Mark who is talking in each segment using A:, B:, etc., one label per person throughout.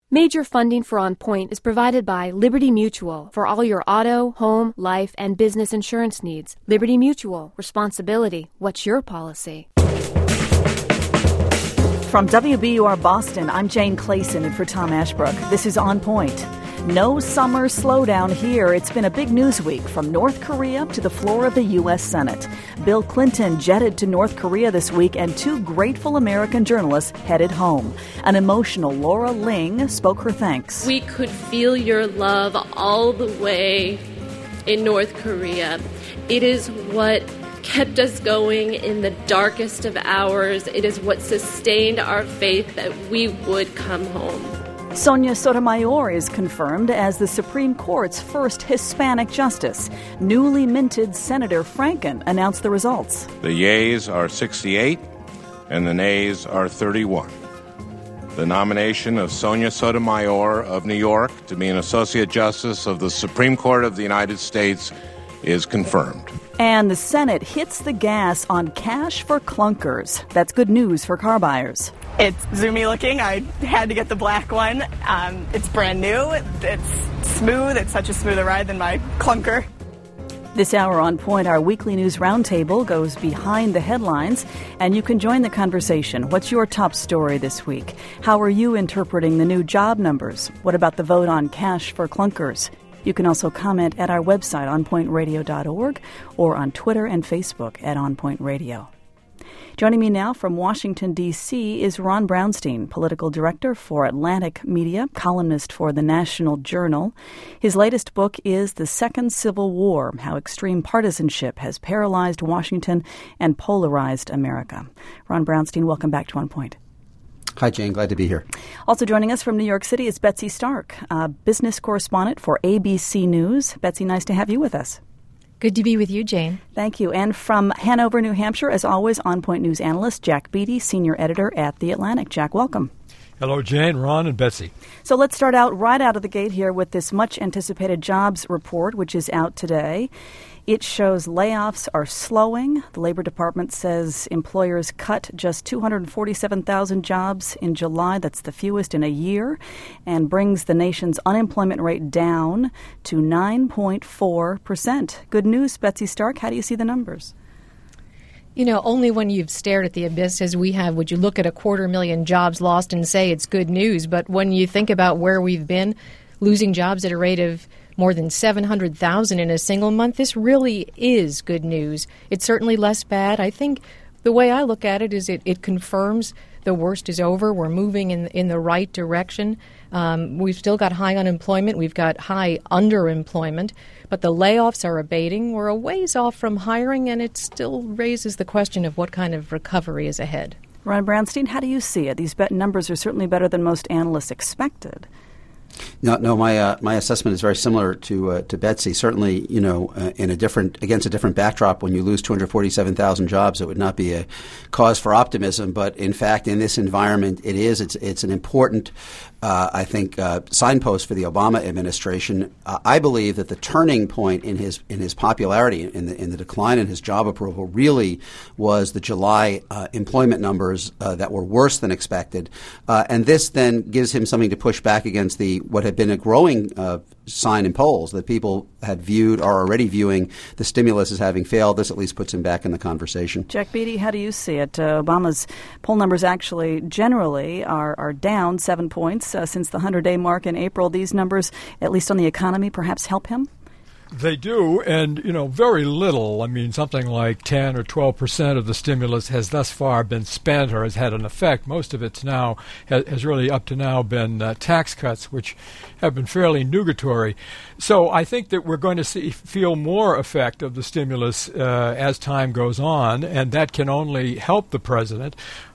A: Major funding for On Point is provided by Liberty Mutual for all your auto, home, life, and business insurance needs. Liberty Mutual. Responsibility. What's your policy?
B: From WBUR Boston, I'm Jane Clayson, and for Tom Ashbrook, this is On Point. No summer slowdown here. It's been a big news week from North Korea to the floor of the U.S. Senate. Bill Clinton jetted to North Korea this week, and two grateful American journalists headed home. An emotional Laura Ling spoke her thanks.
C: We could feel your love all the way in North Korea. It is what kept us going in the darkest of hours. It is what sustained our faith that we would come home.
B: Sonia Sotomayor is confirmed as the Supreme Court's first Hispanic justice. Newly minted Senator Franken announced the results.
D: The yeas are 68 and the nays are 31. The nomination of Sonia Sotomayor of New York to be an Associate Justice of the Supreme Court of the United States is confirmed.
B: And the Senate hits the gas on cash for clunkers. That's good news for car buyers.
E: It's zoomy looking. I had to get the black one. It's brand new. It's smooth. It's such a smoother ride than my clunker.
B: This hour on Point, our weekly news roundtable goes behind the headlines, and you can join the conversation. What's your top story this week? How are you interpreting the new job numbers? What about the vote on cash for clunkers? You can also comment at our website, onpointradio.org, or on Twitter and Facebook at onpointradio. Joining me now from Washington, D.C. is Ron Brownstein, political director for Atlantic Media, columnist for the National Journal. His latest book is The Second Civil War, How Extreme Partisanship Has Paralyzed Washington and Polarized America. Ron Brownstein, welcome back to On Point.
F: Hi, Jane. Glad to be here.
B: Also joining us from New York City is Betsy Stark, business correspondent for ABC News. Betsy, nice to have you with us.
G: Good to be with you, Jane.
B: Thank you. And from Hanover, New Hampshire, as always, On Point News analyst Jack Beatty, senior editor at The Atlantic. Jack, welcome.
H: Hello, Jane, Ron, and Betsy.
B: So let's start out right out of the gate here with this much-anticipated jobs report, which is out today. It shows layoffs are slowing. The Labor Department says employers cut just 247,000 jobs in July. That's the fewest in a year, and brings the nation's unemployment rate down to 9.4%. Good news, Betsy Stark. How do you see the numbers?
G: You know, only when you've stared at the abyss as we have would you look at 250,000 jobs lost and say it's good news. But when you think about where we've been, losing jobs at a rate of more than 700,000 in a single month, this really is good news. It's certainly less bad. I think the way I look at it is it confirms the worst is over. We're moving in the right direction. We've still got high unemployment. We've got high underemployment. But the layoffs are abating. We're a ways off from hiring, and it still raises the question of what kind of recovery is ahead.
B: Ron Brownstein, how do you see it? These numbers are certainly better than most analysts expected.
F: No. My assessment is very similar to Betsy. Certainly, against a different backdrop, when you lose 247,000 jobs, it would not be a cause for optimism. But in fact, in this environment, it is. It's an important, signpost for the Obama administration. I believe that the turning point in his popularity, in the decline in his job approval, really was the July employment numbers that were worse than expected, and this then gives him something to push back against what had been a growing sign in polls that people had viewed or already viewing the stimulus as having failed. This at least puts him back in the conversation.
B: Jack Beatty, how do you see it? Obama's poll numbers actually generally are down 7 points since the 100-day mark in April. These numbers, at least on the economy, perhaps help him?
H: They do, and, very little. I mean, something like 10 or 12% of the stimulus has thus far been spent or has had an effect. Most of it's now has really up to now been tax cuts, which have been fairly nugatory. So I think that we're going to feel more effect of the stimulus as time goes on, and that can only help the president.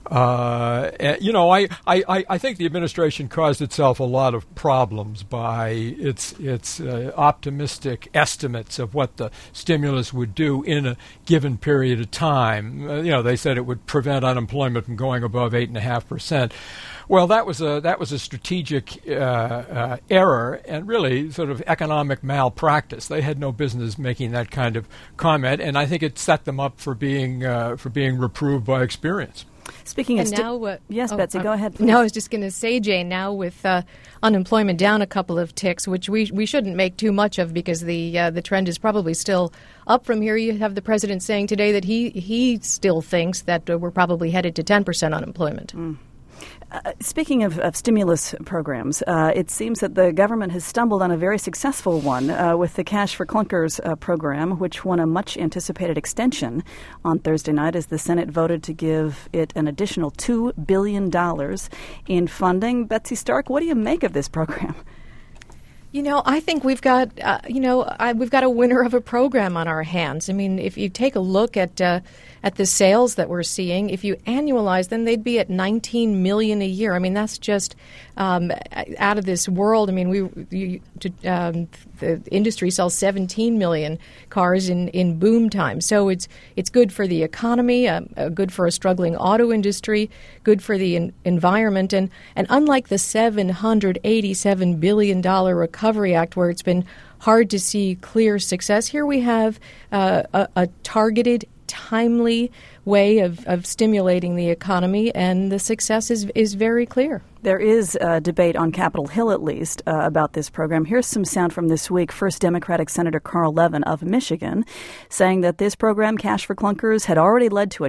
H: I think the administration caused itself a lot of problems by its optimistic estimates of what the stimulus would do in a given period of time. They said it would prevent unemployment from going above 8.5%. Well, that was a strategic error and really sort of economic malpractice. They had no business making that kind of comment, and I think it set them up for being reproved by experience.
B: Speaking of yes, Betsy, go ahead, please.
G: No, I was just going to say, Jane, now with unemployment down a couple of ticks, which we shouldn't make too much of because the trend is probably still up from here. You have the president saying today that he still thinks that we're probably headed to 10% unemployment.
B: Speaking of stimulus programs, it seems that the government has stumbled on a very successful one with the Cash for Clunkers program, which won a much-anticipated extension on Thursday night as the Senate voted to give it an additional $2 billion in funding. Betsy Stark, what do you make of this program?
G: I think we've got, we've got a winner of a program on our hands. I mean, if you take a look at the sales that we're seeing, if you annualize them, they'd be at $19 million a year. I mean, that's just out of this world. I mean, the industry sells 17 million cars in boom time. So it's good for the economy, good for a struggling auto industry, good for the environment. And unlike the $787 billion Recovery Act, where it's been hard to see clear success, here we have a targeted, timely way of stimulating the economy, and the success is very clear.
B: There is a debate on Capitol Hill, at least, about this program. Here's some sound from this week. First Democratic Senator Carl Levin of Michigan saying that this program, Cash for Clunkers, had already led to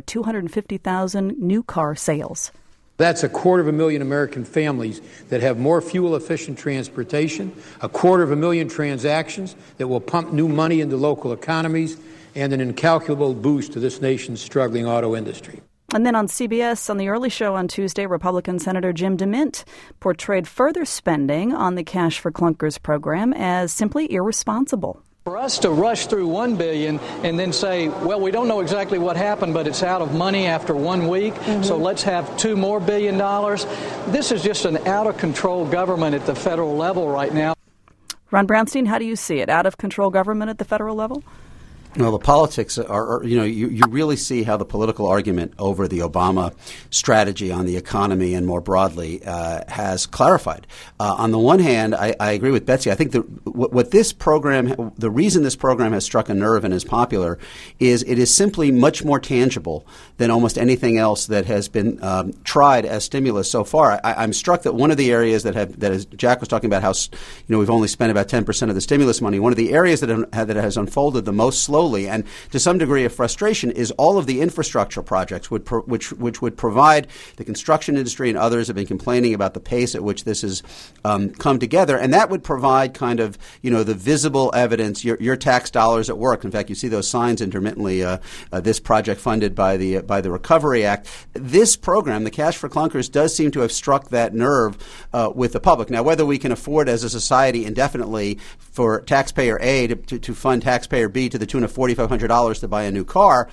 B: 250,000 new car sales.
I: That's 250,000 American families that have more fuel-efficient transportation, 250,000 transactions that will pump new money into local economies, and an incalculable boost to this nation's struggling auto industry.
B: And then on CBS, on the early show on Tuesday, Republican Senator Jim DeMint portrayed further spending on the Cash for Clunkers program as simply irresponsible.
J: For us to rush through $1 billion and then say, well, we don't know exactly what happened, but it's out of money after 1 week, so let's have $2 more billion. This is just an out-of-control government at the federal level right now.
B: Ron Brownstein, how do you see it? Out-of-control government at the federal level?
F: Well, the politics are you really see how the political argument over the Obama strategy on the economy and more broadly has clarified. On the one hand, I agree with Betsy. I think what this program, the reason this program has struck a nerve and is popular is it is simply much more tangible than almost anything else that has been tried as stimulus so far. I'm struck that one of the areas that as Jack was talking about how we've only spent about 10% of the stimulus money, one of the areas that has unfolded the most slowly and to some degree of frustration is all of the infrastructure projects which would provide the construction industry, and others have been complaining about the pace at which this has come together, and that would provide kind of the visible evidence, your tax dollars at work. In fact, you see those signs intermittently. This project funded by the Recovery Act. This program, the Cash for Clunkers, does seem to have struck that nerve with the public. Now, whether we can afford as a society indefinitely for taxpayer A to fund taxpayer B to the tune of $4,500 to buy a new car,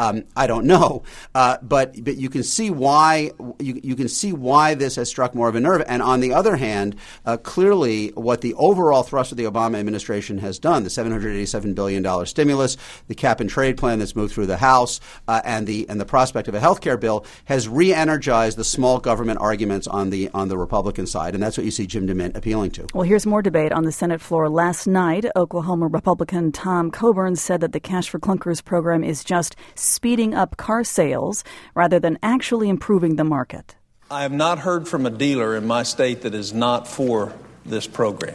F: I don't know, but you can see why you can see why this has struck more of a nerve. And on the other hand, clearly, what the overall thrust of the Obama administration has done, the $787 billion stimulus, the cap and trade plan that's moved through the House, and the prospect of a health care bill, has re-energized the small government arguments on the Republican side, and that's what you see Jim DeMint appealing to.
B: Well, here's more debate on the Senate floor. Last night, Oklahoma Republican Tom Coburn said that the Cash for Clunkers program is just speeding up car sales rather than actually improving the market.
K: I have not heard from a dealer in my state that is not for this program.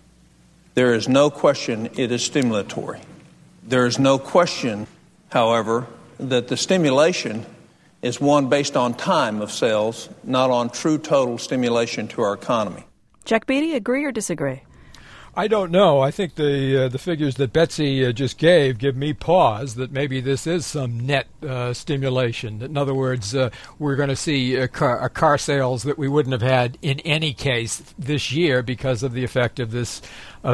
K: There is no question it is stimulatory. There is no question, however, that the stimulation is one based on time of sales, not on true total stimulation to our economy.
B: Jack Beatty, agree or disagree?
H: I don't know. I think the figures that Betsy just gave give me pause that maybe this is some net stimulation. In other words, we're going to see car sales that we wouldn't have had in any case this year because of the effect of this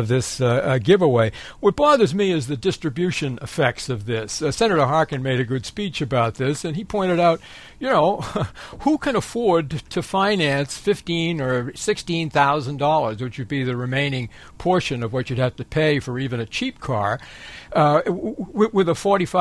H: giveaway. What bothers me is the distribution effects of this. Senator Harkin made a good speech about this, and he pointed out, who can afford to finance $15,000 or $16,000, which would be the remaining portion portion of what you'd have to pay for even a cheap car, with a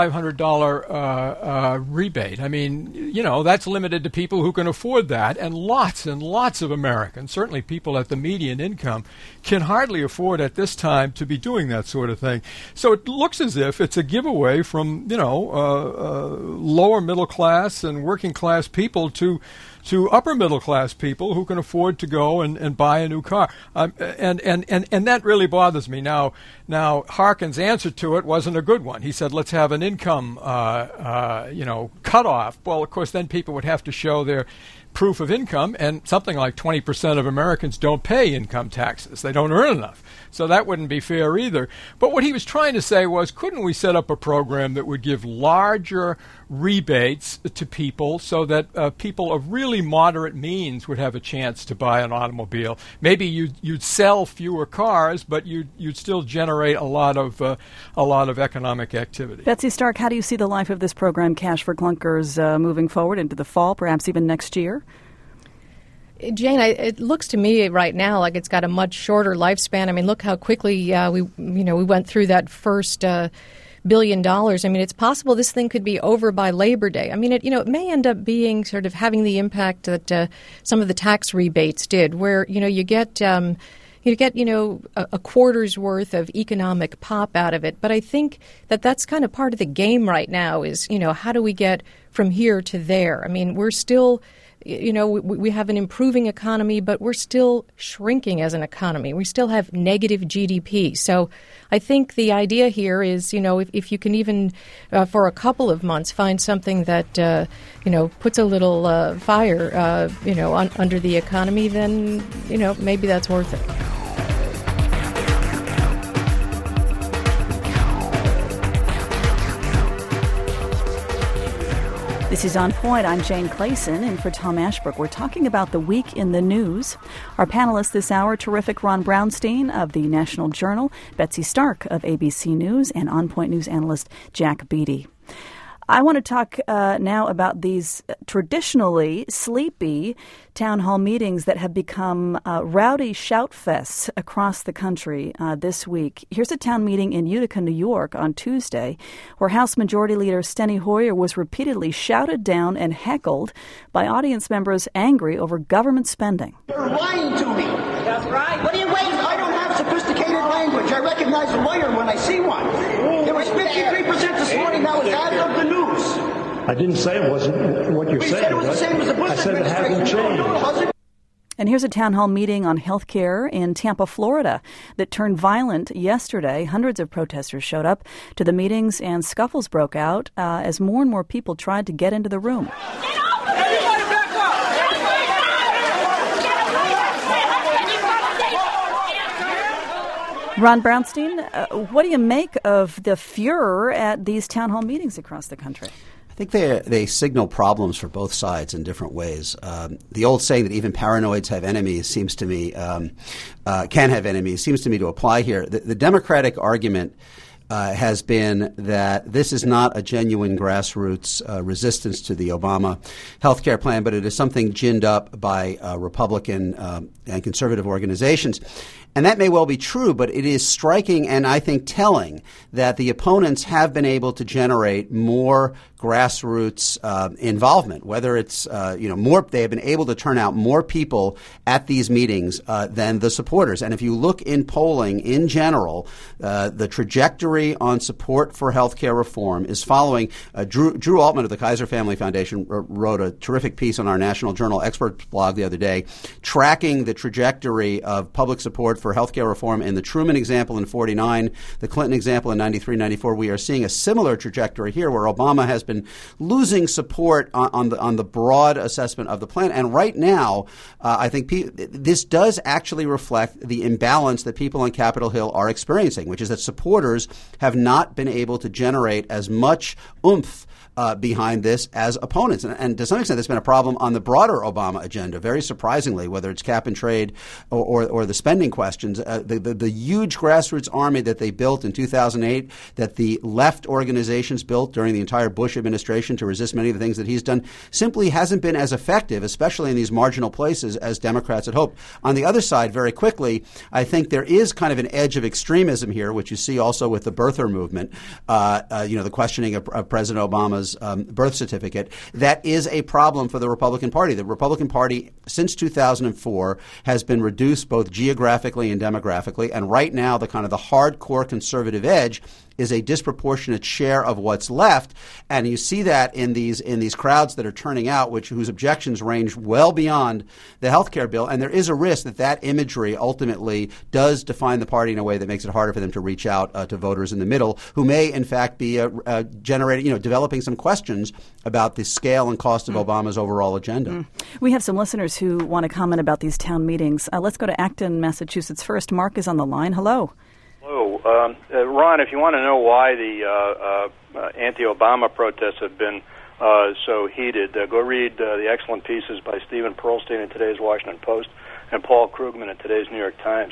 H: $4,500 rebate. I mean, that's limited to people who can afford that, and lots of Americans, certainly people at the median income, can hardly afford at this time to be doing that sort of thing. So it looks as if it's a giveaway from, lower middle class and working class people to upper middle class people who can afford to go and buy a new car. And that really bothers me. Now Harkin's answer to it wasn't a good one. He said, let's have an income, cutoff. Well, of course, then people would have to show their proof of income, and something like 20% of Americans don't pay income taxes. They don't earn enough. So that wouldn't be fair either. But what he was trying to say was, couldn't we set up a program that would give larger rebates to people so that people of really moderate means would have a chance to buy an automobile? Maybe you'd sell fewer cars, but you'd still generate a lot of economic activity.
B: Betsy Stark, how do you see the life of this program, Cash for Clunkers, moving forward into the fall, perhaps even next year?
G: Jane, it looks to me right now like it's got a much shorter lifespan. I mean, look how quickly we went through that first $1 billion. I mean, it's possible this thing could be over by Labor Day. I mean, it may end up being sort of having the impact that some of the tax rebates did, where you get a quarter's worth of economic pop out of it. But I think that's kind of part of the game right now is, how do we get from here to there? I mean, we're still, we have an improving economy, but we're still shrinking as an economy. We still have negative GDP. So I think the idea here is, if you can even for a couple of months find something that, puts a little fire, under the economy, then, maybe that's worth it.
B: This is On Point. I'm Jane Clayson, and for Tom Ashbrook, we're talking about the week in the news. Our panelists this hour, terrific Ron Brownstein of the National Journal, Betsy Stark of ABC News, and On Point News analyst Jack Beatty. I want to talk now about these traditionally sleepy town hall meetings that have become rowdy shout fests across the country this week. Here's a town meeting in Utica, New York on Tuesday, where House Majority Leader Steny Hoyer was repeatedly shouted down and heckled by audience members angry over government spending.
L: You're lying to me. That's right. What are you waiting for? I don't have sophisticated language. I recognize a lawyer when I see one. It was 53% this morning. That was as of the news.
M: I didn't say it wasn't what you're saying.
L: Said it was the same as the Bush
M: administration. I said it hasn't changed.
L: No, it wasn't.
B: And here's a town hall meeting on health care in Tampa, Florida, that turned violent yesterday. Hundreds of protesters showed up to the meetings, and scuffles broke out as more and more people tried to get into the room. Ron Brownstein, what do you make of the furor at these town hall meetings across the country?
F: I think they signal problems for both sides in different ways. The old saying that even paranoids have enemies seems to me can have enemies seems to me to apply here. The Democratic argument has been that this is not a genuine grassroots resistance to the Obama health care plan, but it is something ginned up by Republican and conservative organizations. And that may well be true, but it is striking and I think telling that the opponents have been able to generate more grassroots involvement, whether it's more. They have been able to turn out more people at these meetings than the supporters. And if you look in polling in general, the trajectory on support for health care reform is following. Drew Altman of the Kaiser Family Foundation wrote a terrific piece on our National Journal Experts blog the other day, tracking the trajectory of public support for health care reform in the Truman example in 49, the Clinton example in 93, 94. We are seeing a similar trajectory here where Obama has been losing support on the broad assessment of the plan. And right now, I think this does actually reflect the imbalance that people on Capitol Hill are experiencing, which is that supporters have not been able to generate as much oomph behind this as opponents. And to some extent, there's been a problem on the broader Obama agenda, very surprisingly, whether it's cap and trade or the spending questions. The huge grassroots army that they built in 2008, that the left organizations built during the entire Bush administration to resist many of the things that he's done, simply hasn't been as effective, especially in these marginal places, as Democrats had hoped. On the other side, very quickly, I think there is kind of an edge of extremism here, which you see also with the birther movement, the questioning of President Obama's birth certificate. That is a problem for the Republican Party. The Republican Party, since 2004, has been reduced both geographically and demographically, and right now the kind of the hardcore conservative edge is a disproportionate share of what's left, and you see that in these crowds that are turning out, whose objections range well beyond the health care bill. And there is a risk that imagery ultimately does define the party in a way that makes it harder for them to reach out to voters in the middle, who may in fact be developing some questions about the scale and cost of Obama's overall agenda.
B: We have some listeners who want to comment about these town meetings. Let's go to Acton, Massachusetts first. Mark is on the line. Hello.
N: Hello. Ron, if you want to know why the anti-Obama protests have been so heated, go read the excellent pieces by Stephen Pearlstein in today's Washington Post and Paul Krugman in today's New York Times.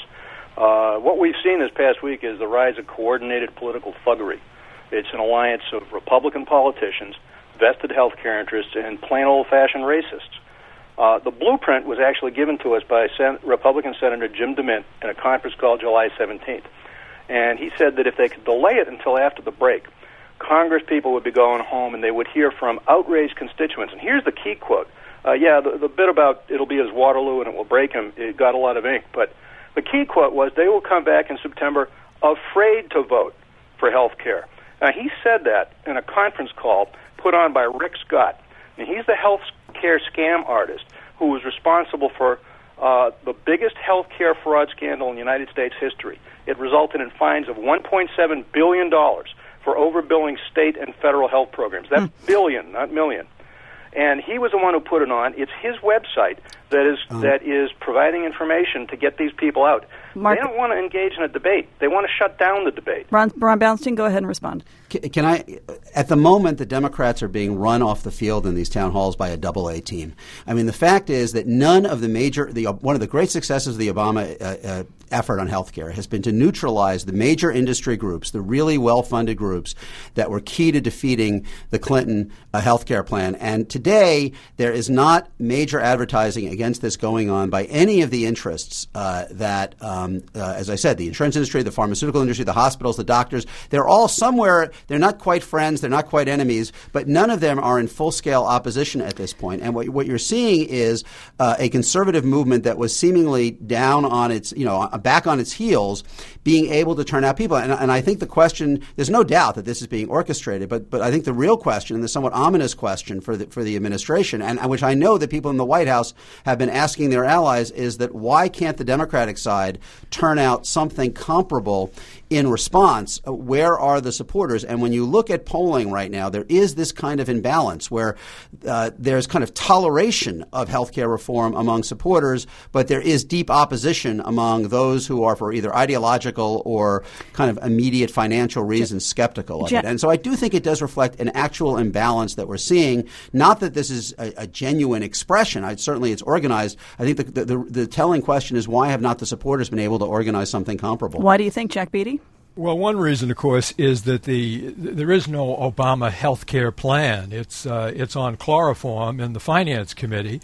N: What we've seen this past week is the rise of coordinated political thuggery. It's an alliance of Republican politicians, vested health care interests, and plain old-fashioned racists. The blueprint was actually given to us by Republican Senator Jim DeMint in a conference called July 17th. And he said that if they could delay it until after the break, Congress people would be going home and they would hear from outraged constituents. And here's the key quote. The bit about it'll be his Waterloo and it will break him, it got a lot of ink. But the key quote was, they will come back in September afraid to vote for health care. Now, he said that in a conference call put on by Rick Scott. And he's the health care scam artist who was responsible for the biggest health care fraud scandal in United States history. It resulted in fines of $1.7 billion for overbilling state and federal health programs. That's billion, not million. And he was the one who put it on. It's his website that is providing information to get these people out. Mark, they don't want to engage in a debate. They want to shut down the debate.
B: Ron Brownstein, go ahead and respond.
F: Can I? At the moment, the Democrats are being run off the field in these town halls by a double-A team. I mean, the fact is that none of the one of the great successes of the Obama effort on health care has been to neutralize the major industry groups, the really well-funded groups that were key to defeating the Clinton health care plan. And today, there is not major advertising against this going on by any of the interests that, as I said, the insurance industry, the pharmaceutical industry, the hospitals, the doctors, they're all somewhere. They're not quite friends. They're not quite enemies, but none of them are in full-scale opposition at this point. And what you're seeing is a conservative movement that was seemingly down on its, back on its heels, being able to turn out people. And I think the question, there's no doubt that this is being orchestrated, but I think the real question, and the somewhat ominous question for the administration, and which I know that people in the White House have been asking their allies, is that why can't the Democratic side turn out something comparable in response? Where are the supporters? And when you look at polling right now, there is this kind of imbalance where there's kind of toleration of health care reform among supporters, but there is deep opposition among those who are, for either ideological or kind of immediate financial reasons, skeptical of it. And so I do think it does reflect an actual imbalance that we're seeing. Not that this is a genuine expression. Certainly it's organized. I think the telling question is, why have not the supporters been able to organize something comparable?
B: Why do you think, Jack Beatty?
H: Well, one reason, of course, is that there is no Obama health care plan. It's on chloroform in the Finance Committee,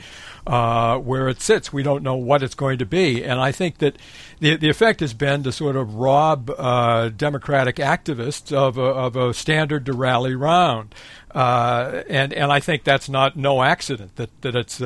H: where it sits. We don't know what it's going to be. And I think that the effect has been to sort of rob Democratic activists of a standard to rally round. And I think that's no accident that it's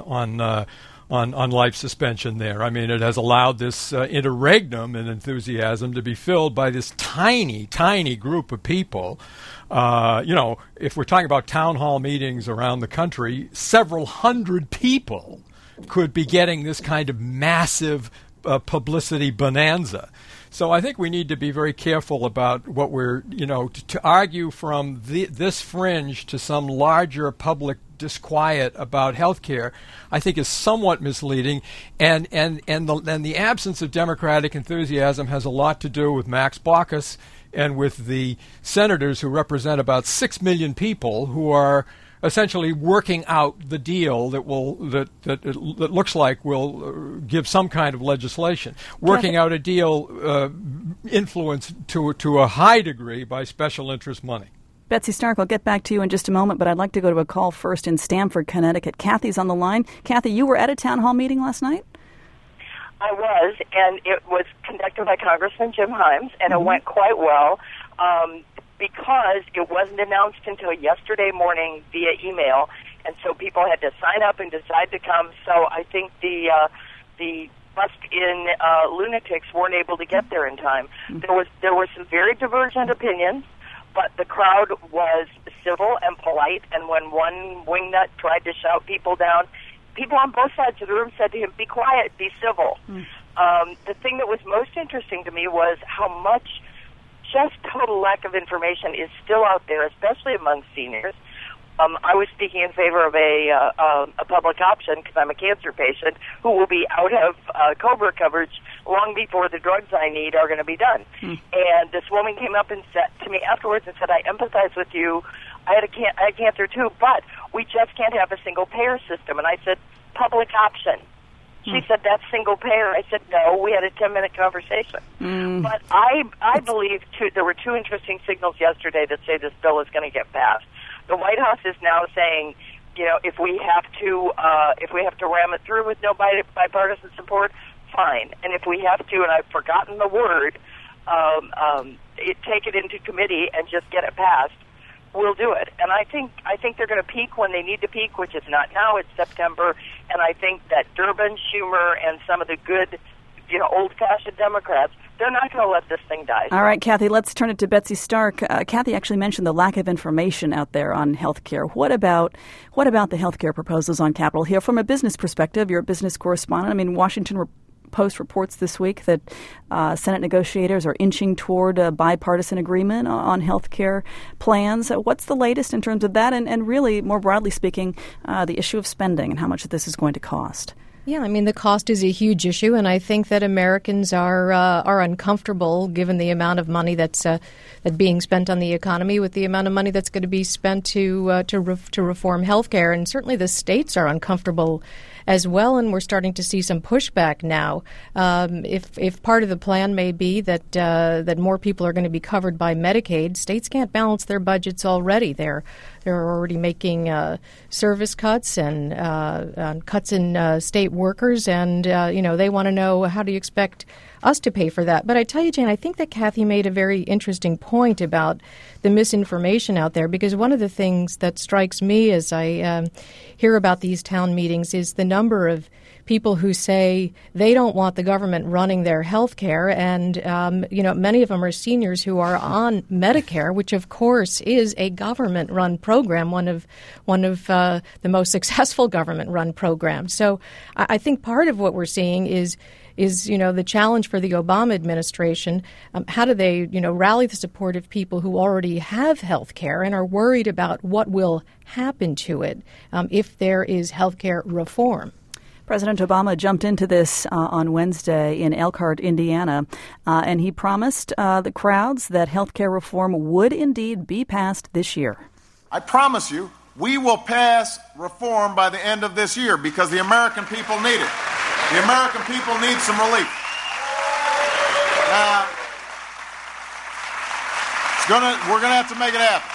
H: on life suspension there. I mean, it has allowed this interregnum and enthusiasm to be filled by this tiny, tiny group of people. If we're talking about town hall meetings around the country, several hundred people could be getting this kind of massive publicity bonanza. So I think we need to be very careful about what we're, to argue from this fringe to some larger public disquiet about health care, I think is somewhat misleading, and the absence of Democratic enthusiasm has a lot to do with Max Baucus and with the senators who represent about 6 million people who are essentially working out the deal that looks like will give some kind of legislation. Working out a deal influenced to a high degree by special interest money.
B: Betsy Stark, I'll get back to you in just a moment, but I'd like to go to a call first in Stamford, Connecticut. Kathy's on the line. Kathy, you were at a town hall meeting last night?
O: I was, and it was conducted by Congressman Jim Himes, and it went quite well. Because it wasn't announced until yesterday morning via email, and so people had to sign up and decide to come. So I think the bust-in lunatics weren't able to get there in time. There were some very divergent opinions, but the crowd was civil and polite. And when one wingnut tried to shout people down, people on both sides of the room said to him, "Be quiet, be civil." The thing that was most interesting to me was how much just total lack of information is still out there, especially among seniors. I was speaking in favor of a public option because I'm a cancer patient who will be out of COBRA coverage long before the drugs I need are going to be done. And this woman came up and said to me afterwards and said, "I empathize with you. I had cancer too, but we just can't have a single payer system." And I said, "Public option." She said, "That's single payer." I said, "No, we had a 10-minute conversation." But I believe, there were two interesting signals yesterday that say this bill is going to get passed. The White House is now saying, if we have to ram it through with no bipartisan support, fine. And if we have to, and I've forgotten the word, take it into committee and just get it passed, we'll do it. And I think they're going to peak when they need to peak, which is not now, it's September. And I think that Durbin, Schumer, and some of the good, old-fashioned Democrats, they're not going to let this thing die.
B: All right, Kathy, let's turn it to Betsy Stark. Kathy actually mentioned the lack of information out there on health care. What about the health care proposals on Capitol Hill? From a business perspective, you're a business correspondent. I mean, Washington Post reports this week that Senate negotiators are inching toward a bipartisan agreement on health care plans. What's the latest in terms of that? And really, more broadly speaking, the issue of spending and how much this is going to cost?
G: Yeah, I mean, the cost is a huge issue, and I think that Americans are uncomfortable given the amount of money that's being spent on the economy with the amount of money that's going to be spent to reform health care. And certainly the states are uncomfortable as well, and we're starting to see some pushback now. If part of the plan may be that more people are going to be covered by Medicaid, states can't balance their budgets already. They're already making service cuts and cuts in state workers, and they want to know, how do you expect us to pay for that? But I tell you, Jane, I think that Kathy made a very interesting point about the misinformation out there, because one of the things that strikes me as I hear about these town meetings is the number of people who say they don't want the government running their health care. And, many of them are seniors who are on Medicare, which, of course, is a government-run program, one of the most successful government-run programs. So I think part of what we're seeing is the challenge for the Obama administration. How do they, rally the support of people who already have health care and are worried about what will happen to it if there is health care reform?
B: President Obama jumped into this on Wednesday in Elkhart, Indiana, and he promised the crowds that health care reform would indeed be passed this year.
P: I promise you, we will pass reform by the end of this year because the American people need it. The American people need some relief. We're going to have to make it happen.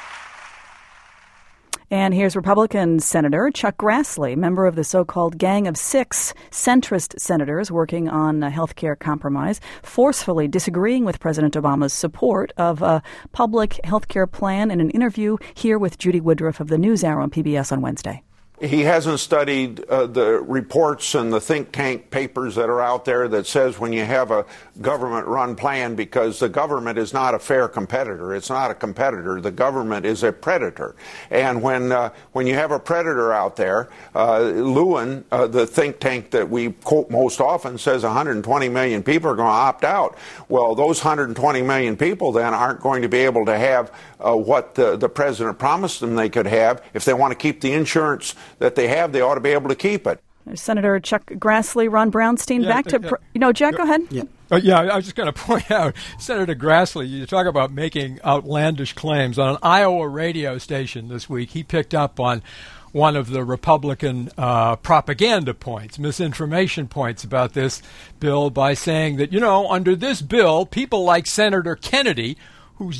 B: And here's Republican Senator Chuck Grassley, member of the so-called Gang of Six centrist senators working on a health care compromise, forcefully disagreeing with President Obama's support of a public health care plan in an interview here with Judy Woodruff of the NewsHour on PBS on Wednesday.
Q: He hasn't studied the reports and the think tank papers that are out there that says when you have a government-run plan, because the government is not a fair competitor. It's not a competitor. The government is a predator. And when you have a predator out there, Lewin, the think tank that we quote most often, says 120 million people are going to opt out. Well, those 120 million people then aren't going to be able to have what the president promised them they could have. If they want to keep the insurance that they have, they ought to be able to keep it.
B: Senator Chuck Grassley, Ron Brownstein, back to Jack, go ahead.
F: Yeah.
H: Yeah, I was just going to point out, Senator Grassley, you talk about making outlandish claims. On an Iowa radio station this week, he picked up on one of the Republican propaganda points, misinformation points about this bill by saying that, under this bill, people like Senator Kennedy, who's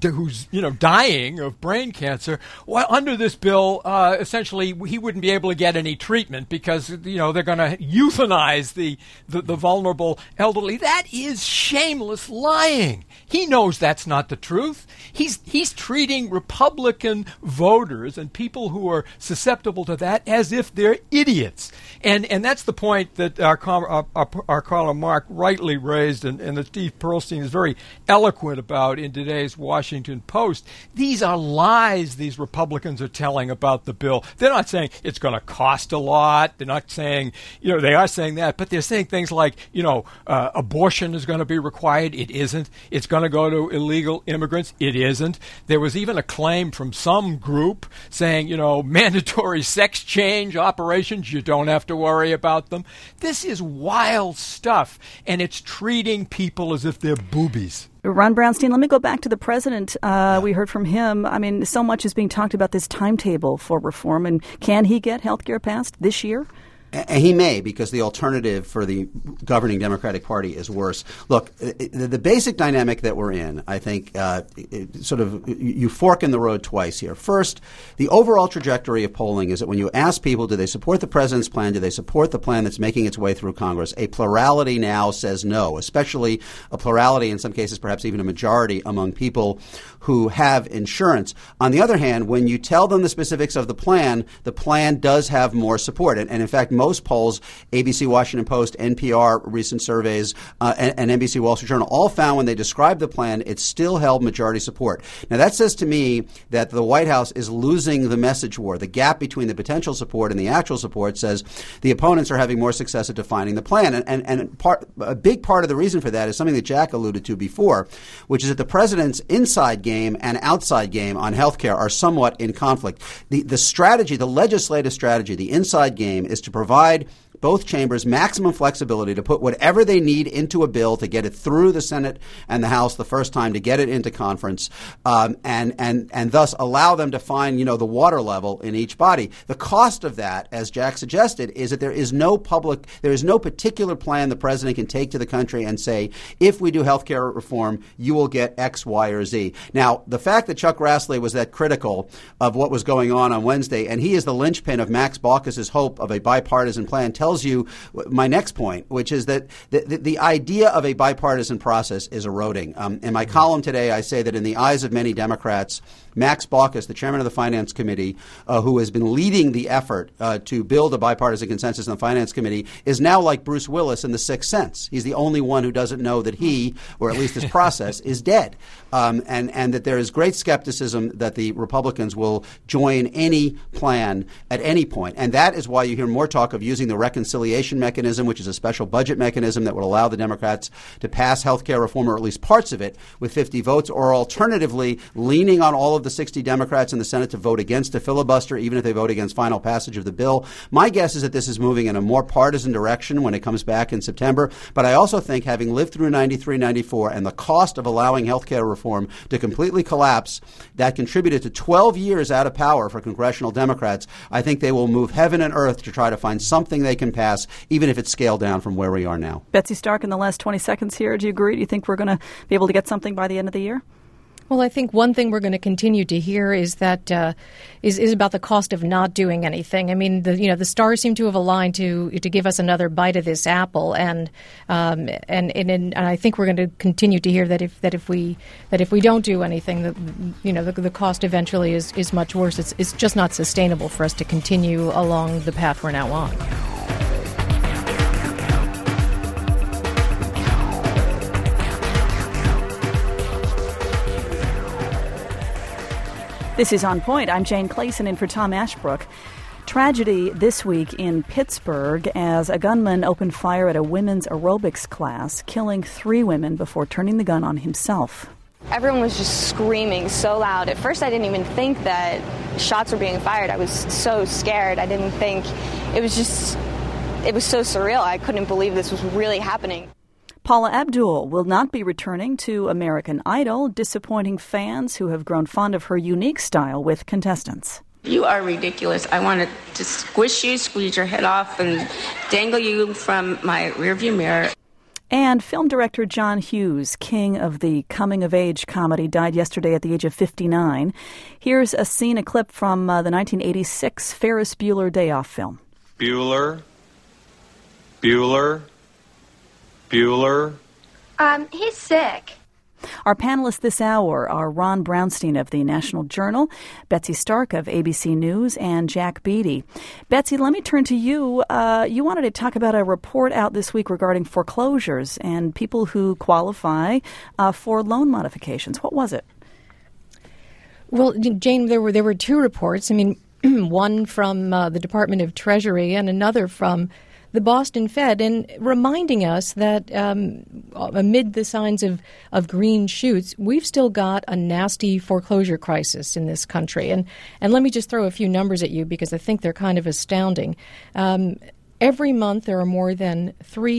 H: dying of brain cancer, well, under this bill, essentially he wouldn't be able to get any treatment because they're going to euthanize the vulnerable elderly. That is shameless lying. He knows that's not the truth. He's treating Republican voters and people who are susceptible to that as if they're idiots. And that's the point that our caller Mark rightly raised and that Steve Pearlstein is very eloquent about in today's Washington Post. These are lies these Republicans are telling about the bill. They're not saying it's going to cost a lot. They're not saying, they are saying that, but they're saying things like, abortion is going to be required. It isn't. It's going to go to illegal immigrants. It isn't. There was even a claim from some group saying, mandatory sex change operations, you don't have to worry about them. This is wild stuff, and it's treating people as if they're boobies.
B: Ron Brownstein, let me go back to the president. We heard from him. I mean, so much is being talked about this timetable for reform. And can he get health care passed this year?
F: And he may, because the alternative for the governing Democratic Party is worse. Look, the basic dynamic that we're in, I think, you fork in the road twice here. First, the overall trajectory of polling is that when you ask people, do they support the president's plan, do they support the plan that's making its way through Congress, a plurality now says no, especially a plurality, in some cases perhaps even a majority, among people who have insurance. On the other hand, when you tell them the specifics of the plan does have more support. And in fact, most polls, ABC, Washington Post, NPR, recent surveys, and NBC Wall Street Journal, all found when they described the plan, it still held majority support. Now, that says to me that the White House is losing the message war. The gap between the potential support and the actual support says the opponents are having more success at defining the plan. And a big part of the reason for that is something that Jack alluded to before, which is that the president's inside game and outside game on health care are somewhat in conflict. The strategy, the legislative strategy, the inside game is to provide both chambers maximum flexibility to put whatever they need into a bill to get it through the Senate and the House the first time, to get it into conference, and thus allow them to find, the water level in each body. The cost of that, as Jack suggested, is that there is no particular plan the president can take to the country and say, if we do health care reform, you will get X, Y, or Z. Now, the fact that Chuck Grassley was that critical of what was going on Wednesday, and he is the linchpin of Max Baucus's hope of a bipartisan plan, tells you my next point, which is that the idea of a bipartisan process is eroding. In my column today, I say that in the eyes of many Democrats, Max Baucus, the chairman of the Finance Committee, who has been leading the effort to build a bipartisan consensus in the Finance Committee, is now like Bruce Willis in The Sixth Sense. He's the only one who doesn't know that he, or at least his process, is dead. And that there is great skepticism that the Republicans will join any plan at any point. And that is why you hear more talk of using the reconciliation mechanism, which is a special budget mechanism that would allow the Democrats to pass health care reform, or at least parts of it, with 50 votes, or alternatively leaning on all of the 60 Democrats in the Senate to vote against a filibuster, even if they vote against final passage of the bill. My guess is that this is moving in a more partisan direction when it comes back in September. But I also think, having lived through 93, 94, and the cost of allowing health care reform to completely collapse, that contributed to 12 years out of power for congressional Democrats, I think they will move heaven and earth to try to find something they can pass, even if it's scaled down from where we are now.
B: Betsy Stark, in the last 20 seconds here, do you agree? Do you think we're going to be able to get something by the end of the year?
G: Well, I think one thing we're going to continue to hear is that is about the cost of not doing anything. I mean, the stars seem to have aligned to give us another bite of this apple, and I think we're going to continue to hear that if we don't do anything, the cost eventually is much worse. It's just not sustainable for us to continue along the path we're now on.
B: This is On Point. I'm Jane Clayson in for Tom Ashbrook. Tragedy this week in Pittsburgh as a gunman opened fire at a women's aerobics class, killing 3 women before turning the gun on himself.
R: Everyone was just screaming so loud. At first, I didn't even think that shots were being fired. I was so scared. I didn't think. It was so surreal. I couldn't believe this was really happening.
B: Paula Abdul will not be returning to American Idol, disappointing fans who have grown fond of her unique style with contestants.
S: You are ridiculous. I want to squish you, squeeze your head off, and dangle you from my rearview mirror.
B: And film director John Hughes, king of the coming-of-age comedy, died yesterday at the age of 59. Here's a clip from the 1986 Ferris Bueller Day Off film.
T: Bueller.
U: He's sick.
B: Our panelists this hour are Ron Brownstein of the National Journal, Betsy Stark of ABC News, and Jack Beatty. Betsy, let me turn to you. You wanted to talk about a report out this week regarding foreclosures and people who qualify for loan modifications. What was it?
G: Well, Jane, there were two reports. I mean, one from the Department of Treasury and another from the Boston Fed, and reminding us that amid the signs of green shoots, we've still got a nasty foreclosure crisis in this country. And let me just throw a few numbers at you because I think they're kind of astounding. Every month there are more than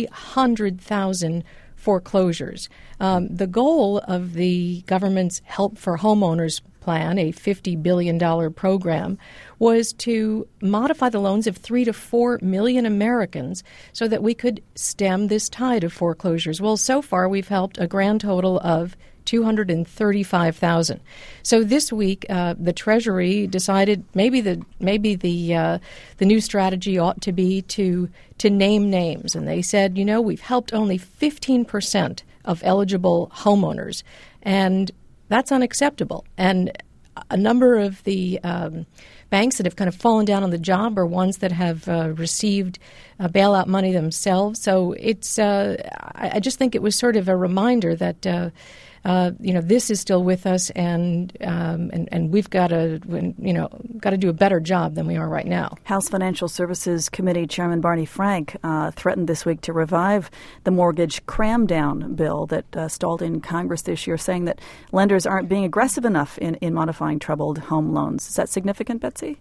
G: 300,000 foreclosures. The goal of the government's Help for Homeowners plan, a $50 billion program, was to modify the loans of 3 to 4 million Americans so that we could stem this tide of foreclosures. Well, so far we've helped a grand total of 235,000. So this week, the Treasury decided maybe the new strategy ought to be to name names, and they said, we've helped only 15% of eligible homeowners, and that's unacceptable. And a number of the banks that have kind of fallen down on the job are ones that have received bailout money themselves. So it's I just think it was sort of a reminder that this is still with us, and we've got to do a better job than we are right now.
B: House Financial Services Committee Chairman Barney Frank threatened this week to revive the mortgage cram-down bill that stalled in Congress this year, saying that lenders aren't being aggressive enough in modifying troubled home loans. Is that significant, Betsy?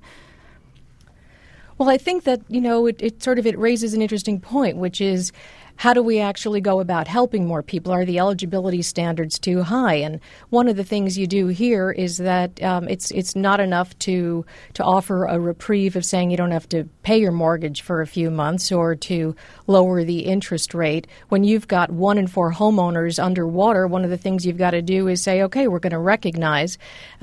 G: Well, I think that, it raises an interesting point, which is, how do we actually go about helping more people? Are the eligibility standards too high? And one of the things you do here is that it's not enough to offer a reprieve of saying you don't have to pay your mortgage for a few months or to lower the interest rate. When you've got 1 in 4 homeowners underwater, one of the things you've got to do is say, okay, we're going to recognize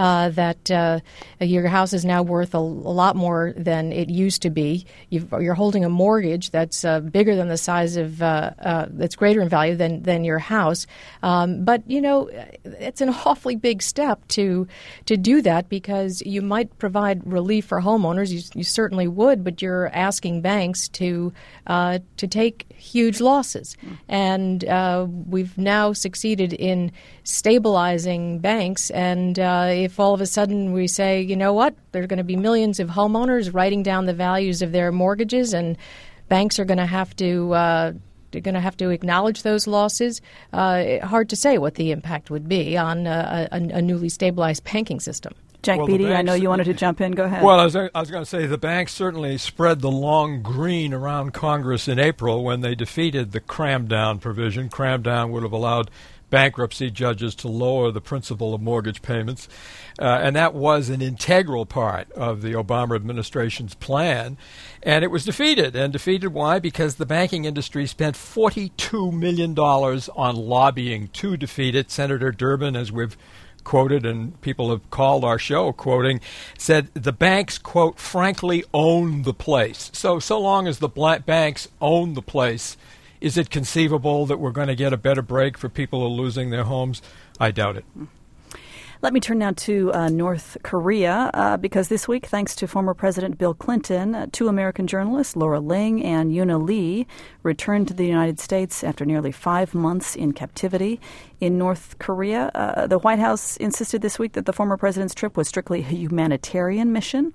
G: that your house is now worth a lot more than it used to be. You're holding a mortgage that's bigger than the size of that's greater in value than your house. But, it's an awfully big step to do that, because you might provide relief for homeowners. You certainly would, but you're asking banks to take huge losses. And we've now succeeded in stabilizing banks. And if all of a sudden we say, you know what, there are going to be millions of homeowners writing down the values of their mortgages, and banks are going to have to acknowledge those losses. Hard to say what the impact would be on a newly stabilized banking system.
B: Jack Beatty, I know you wanted to jump in. Go ahead.
H: Well, I was going to say the banks certainly spread the long green around Congress in April when they defeated the cram-down provision. Cram-down would have allowed bankruptcy judges to lower the principal of mortgage payments. And that was an integral part of the Obama administration's plan. And it was defeated. And defeated why? Because the banking industry spent $42 million on lobbying to defeat it. Senator Durbin, as we've quoted and people have called our show quoting, said the banks, quote, frankly own the place. So long as the banks own the place, is it conceivable that we're going to get a better break for people who are losing their homes? I doubt it.
B: Let me turn now to North Korea, because this week, thanks to former President Bill Clinton, 2 American journalists, Laura Ling and Yuna Lee, returned to the United States after nearly 5 months in captivity in North Korea. The White House insisted this week that the former president's trip was strictly a humanitarian mission.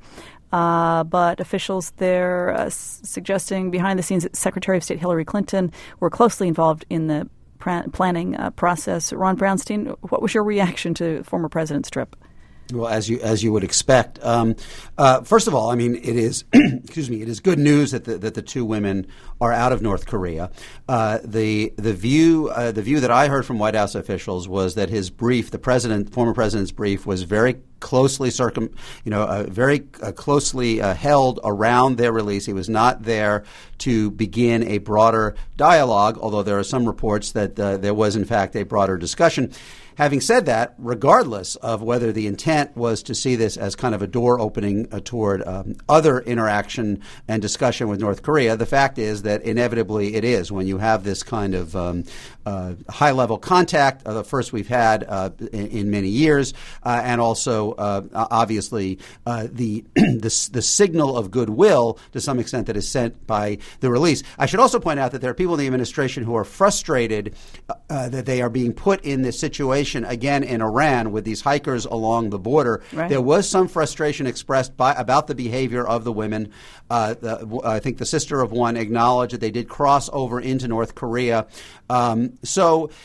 B: But officials there suggesting behind the scenes that Secretary of State Hillary Clinton were closely involved in the planning process. Ron Brownstein, what was your reaction to the former president's trip?
F: Well, as you would expect. First of all, I mean, it is excuse me. It is good news that the two women are out of North Korea. The view that I heard from White House officials was that his brief, former president's brief, was very closely closely held around their release. He was not there to begin a broader dialogue, although there are some reports that there was in fact a broader discussion. Having said that, regardless of whether the intent was to see this as kind of a door opening toward other interaction and discussion with North Korea, the fact is that inevitably it is. When you have this kind of high-level contact, the first we've had in many years, and also obviously the signal of goodwill to some extent that is sent by the release. I should also point out that there are people in the administration who are frustrated that they are being put in this situation again in Iran with these hikers along the border. Right. There was some frustration expressed about the behavior of the women. I think the sister of one acknowledged that they did cross over into North Korea. Obviously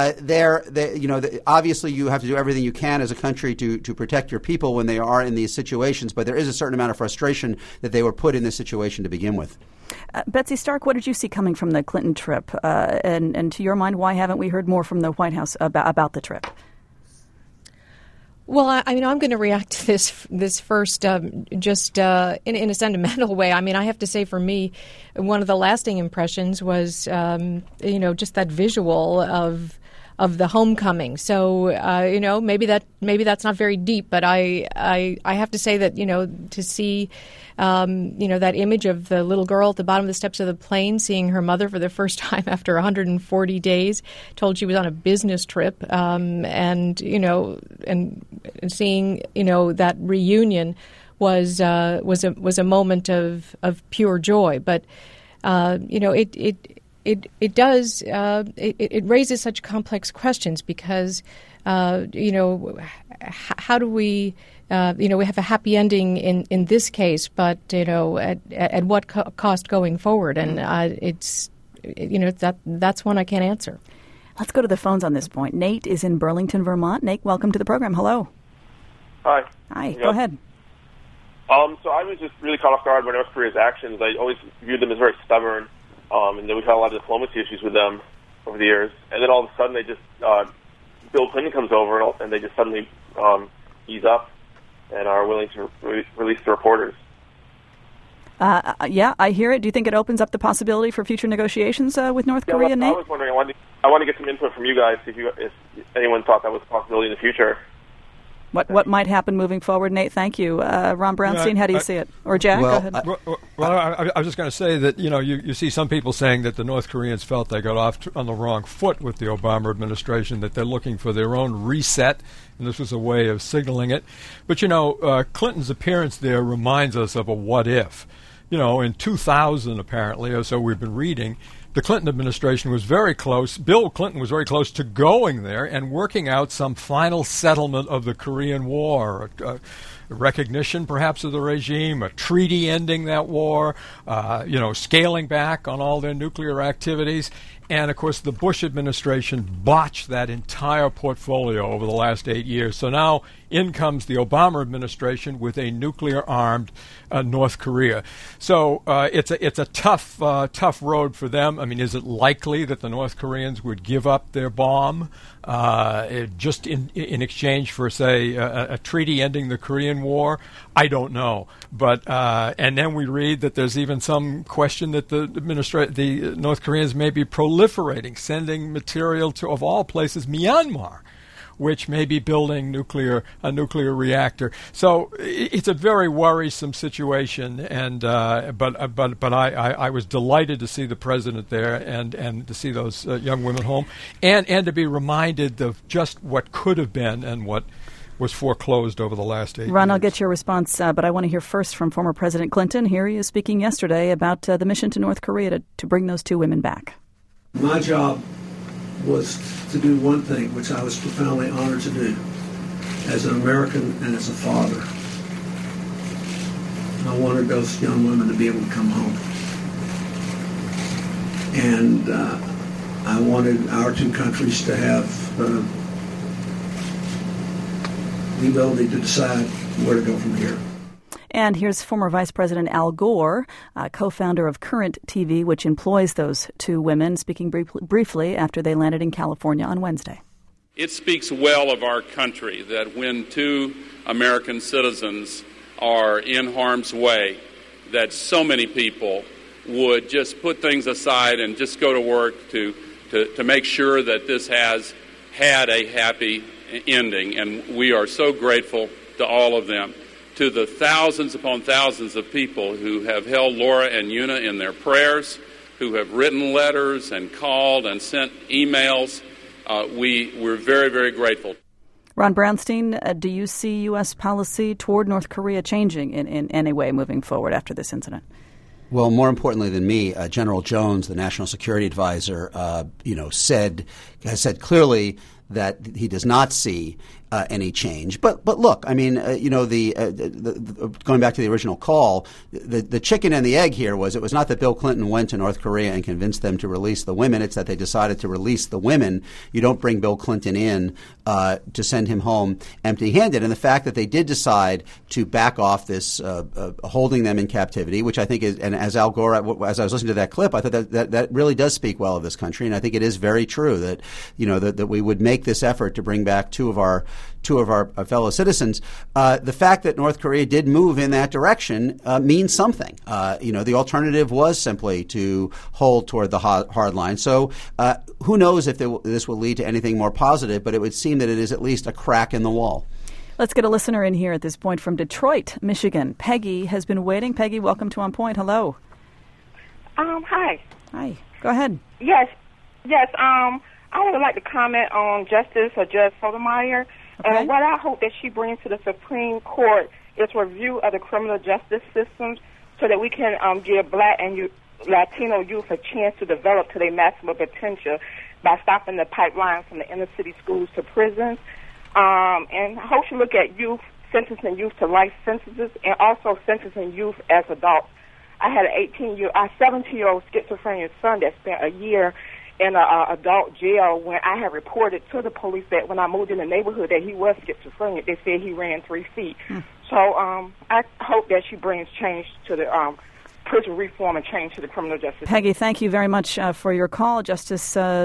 F: you have to do everything you can as a country to protect your people when they are in these situations, but there is a certain amount of frustration that they were put in this situation to begin with.
B: Betsy Stark, what did you see coming from the Clinton trip? And to your mind, why haven't we heard more from the White House about the trip?
G: Well, I'm going to react to this first just in a sentimental way. I mean, I have to say for me, one of the lasting impressions was, just that visual of the homecoming. So, maybe that's not very deep, but I have to say that, to see, that image of the little girl at the bottom of the steps of the plane, seeing her mother for the first time after 140 days, told she was on a business trip, and seeing, that reunion was a moment of pure joy. But, it does it raises such complex questions because how do we we have a happy ending in this case, but at what cost going forward? And that's one I can't answer.
B: Let's go to the phones on this point. Nate is in Burlington, Vermont. Nate, welcome to the program. Hello.
T: Hi.
B: Hi.
T: Yep.
B: Go ahead.
T: So I was just really caught off guard by North Korea's actions. I always viewed them as very stubborn. And then we've had a lot of diplomacy issues with them over the years. And then all of a sudden, they just Bill Clinton comes over, and they just suddenly ease up and are willing to release the reporters.
B: Yeah, I hear it. Do you think it opens up the possibility for future negotiations with North Korea, Nate?
T: I was wondering. I want to get some input from you guys. If anyone thought that was a possibility in the future.
B: What might happen moving forward, Nate? Thank you. Ron Brownstein, how do you see it? Or Jack, go ahead.
H: I was just going to say that, you see some people saying that the North Koreans felt they got off on the wrong foot with the Obama administration, that they're looking for their own reset, and this was a way of signaling it. But, Clinton's appearance there reminds us of a what if. In 2000, apparently, or so we've been reading, the Clinton administration was very close. Bill Clinton was very close to going there and working out some final settlement of the Korean War, a recognition perhaps of the regime, a treaty ending that war, scaling back on all their nuclear activities. And, of course, the Bush administration botched that entire portfolio over the last 8 years. So now in comes the Obama administration with a nuclear-armed North Korea. So it's a tough road for them. I mean, is it likely that the North Koreans would give up their bomb just in exchange for, say, a treaty ending the Korean War? I don't know. But and then we read that there's even some question that the North Koreans may be proliferating, sending material to, of all places, Myanmar, which may be building a nuclear reactor. So it's a very worrisome situation. And but I was delighted to see the president there and to see those young women home, and to be reminded of just what could have been and what was foreclosed over the last 8 years.
B: Ron, I'll get your response, but I want to hear first from former President Clinton. Here he is speaking yesterday about the mission to North Korea to bring those two women back.
V: My job was to do one thing, which I was profoundly honored to do as an American and as a father. I wanted those young women to be able to come home. And I wanted our two countries to have the ability to decide where to go from here.
B: And here's former Vice President Al Gore, co-founder of Current TV, which employs those two women, speaking briefly after they landed in California on Wednesday.
A: It speaks well of our country that when two American citizens are in harm's way, that so many people would just put things aside and just go to work to make sure that this has had a happy ending. And we are so grateful to all of them. To the thousands upon thousands of people who have held Laura and Una in their prayers, who have written letters and called and sent emails, we're very, very grateful.
B: Ron Brownstein, do you see U.S. policy toward North Korea changing in any way moving forward after this incident?
F: Well, more importantly than me, General Jones, the National Security Advisor, has said clearly that he does not see any change. But look, I mean, going back to the original call, the chicken and the egg here was it was not that Bill Clinton went to North Korea and convinced them to release the women. It's that they decided to release the women. You don't bring Bill Clinton in to send him home empty-handed. And the fact that they did decide to back off this holding them in captivity, which I think is, and as Al Gore, as I was listening to that clip, I thought that really does speak well of this country. And I think it is very true that, that we would make this effort to bring back two of our fellow citizens. The fact that North Korea did move in that direction means something. The alternative was simply to hold toward the hard line. So who knows if this will lead to anything more positive, but it would seem that it is at least a crack in the wall.
B: Let's get a listener in here at this point from Detroit, Michigan. Peggy has been waiting. Peggy, welcome to On Point. Hello.
C: Hi.
B: Hi. Go ahead.
C: Yes. I would like to comment on Justice Judge Sotomayor.
B: Okay.
C: And what I hope that she brings to the Supreme Court is review of the criminal justice systems so that we can give Black and Latino youth a chance to develop to their maximum potential by stopping the pipeline from the inner city schools to prisons. And I hope she look at sentencing youth to life sentences and also sentencing youth as adults. I had a 17-year-old schizophrenic son that spent a year in an adult jail when I had reported to the police that when I moved in the neighborhood that he was schizophrenic. They said he ran 3 feet. So I hope that she brings change to the prison reform and change to the criminal justice.
B: Peggy, thank you very much for your call. Justice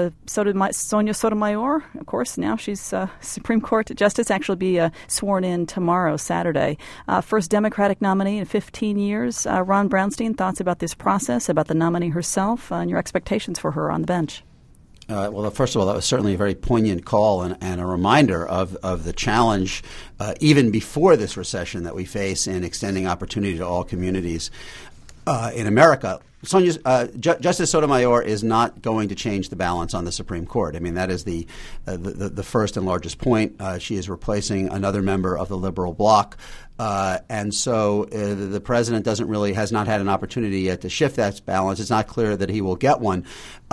B: Sonia Sotomayor, of course, now she's Supreme Court Justice, actually be sworn in tomorrow, Saturday. First Democratic nominee in 15 years. Ron Brownstein, thoughts about this process, about the nominee herself, and your expectations for her on the bench?
F: Well, first of all, that was certainly a very poignant call and a reminder of the challenge, even before this recession, that we face in extending opportunity to all communities in America. Justice Sotomayor is not going to change the balance on the Supreme Court. I mean, that is the first and largest point. She is replacing another member of the liberal bloc. And so the president has not had an opportunity yet to shift that balance. It's not clear that he will get one.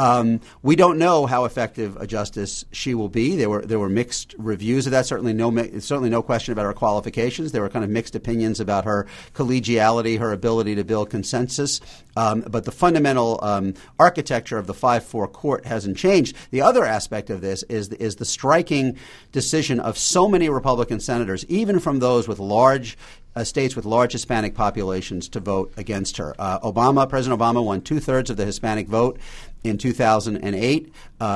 F: We don't know how effective a justice she will be. There were mixed reviews of that. Certainly no question about her qualifications. There were kind of mixed opinions about her collegiality, her ability to build consensus. But the fundamental architecture of the 5-4 court hasn't changed. The other aspect of this is the striking decision of so many Republican senators, even from those with states with large Hispanic populations, to vote against her. President Obama won 2/3 of the Hispanic vote in 2008.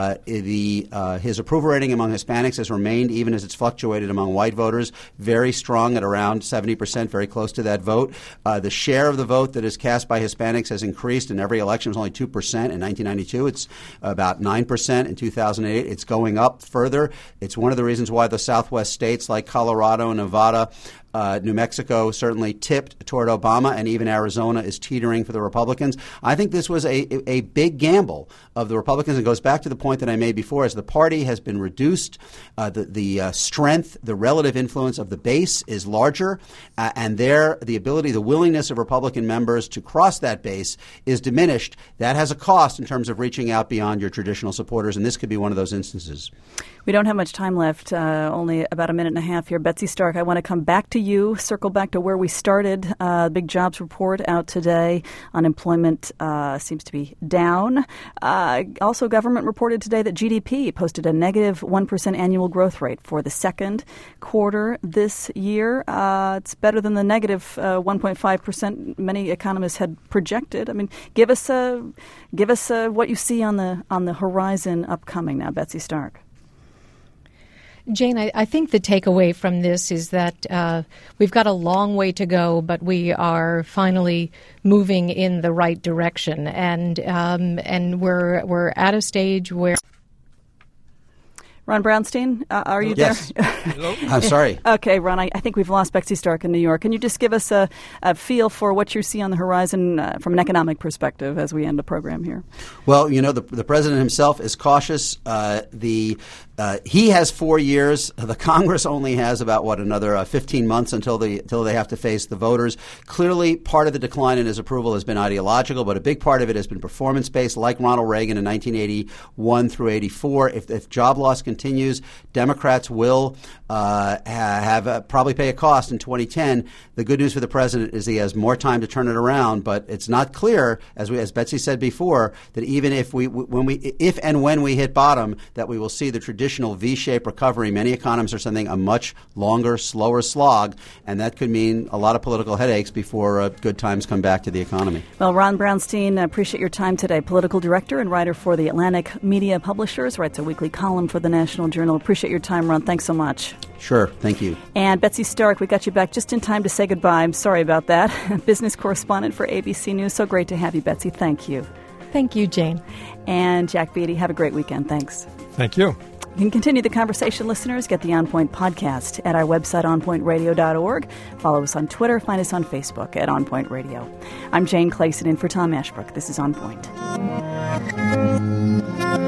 F: His approval rating among Hispanics has remained, even as it's fluctuated among white voters, very strong at around 70%, very close to that vote. The share of the vote that is cast by Hispanics has increased. In every election, it was only 2%. In 1992, it's about 9%. In 2008, it's going up further. It's one of the reasons why the Southwest states like Colorado and Nevada, New Mexico certainly tipped toward Obama, and even Arizona is teetering for the Republicans. I think this was a big gamble of the Republicans. It goes back to the point that I made before, as the party has been reduced, the strength, the relative influence of the base is larger, and the willingness of Republican members to cross that base is diminished. That has a cost in terms of reaching out beyond your traditional supporters, and this could be one of those instances.
B: We don't have much time left, only about a minute and a half here. Betsy Stark, I want to come back to you, circle back to where we started. Big jobs report out today. Unemployment seems to be down. Also, government reported today that GDP posted a negative 1% annual growth rate for the second quarter this year. It's better than the negative 1.5% many economists had projected. I mean, give us what you see on the horizon upcoming now, Betsy Stark.
G: Jane, I think the takeaway from this is that we've got a long way to go, but we are finally moving in the right direction, and we're at a stage where.
B: Ron Brownstein, are you
F: there? Yes. I'm sorry.
B: Okay, Ron, I think we've lost Betsy Stark in New York. Can you just give us a feel for what you see on the horizon from an economic perspective as we end the program here?
F: Well, the president himself is cautious. He has 4 years. The Congress only has about, another 15 months until they have to face the voters. Clearly, part of the decline in his approval has been ideological, but a big part of it has been performance-based, like Ronald Reagan in 1981 through 84. If job loss continues, Democrats will probably pay a cost in 2010. The good news for the president is he has more time to turn it around, but it's not clear, as Betsy said before, that even if and when we hit bottom, that we will see the traditional V-shaped recovery. Many economists are saying a much longer, slower slog, and that could mean a lot of political headaches before good times come back to the economy.
B: Well, Ron Brownstein, I appreciate your time today. Political director and writer for the Atlantic Media Publishers, writes a weekly column for the National Journal. Appreciate your time, Ron. Thanks so much.
F: Sure. Thank you.
B: And Betsy Stark, we got you back just in time to say goodbye. I'm sorry about that. Business correspondent for ABC News. So great to have you, Betsy. Thank you.
G: Thank you, Jane.
B: And Jack Beatty, have a great weekend. Thanks.
H: Thank you.
B: You can continue the conversation, listeners. Get the On Point podcast at our website, onpointradio.org. Follow us on Twitter. Find us on Facebook at On Point Radio. I'm Jane Clayson in for Tom Ashbrook. This is On Point.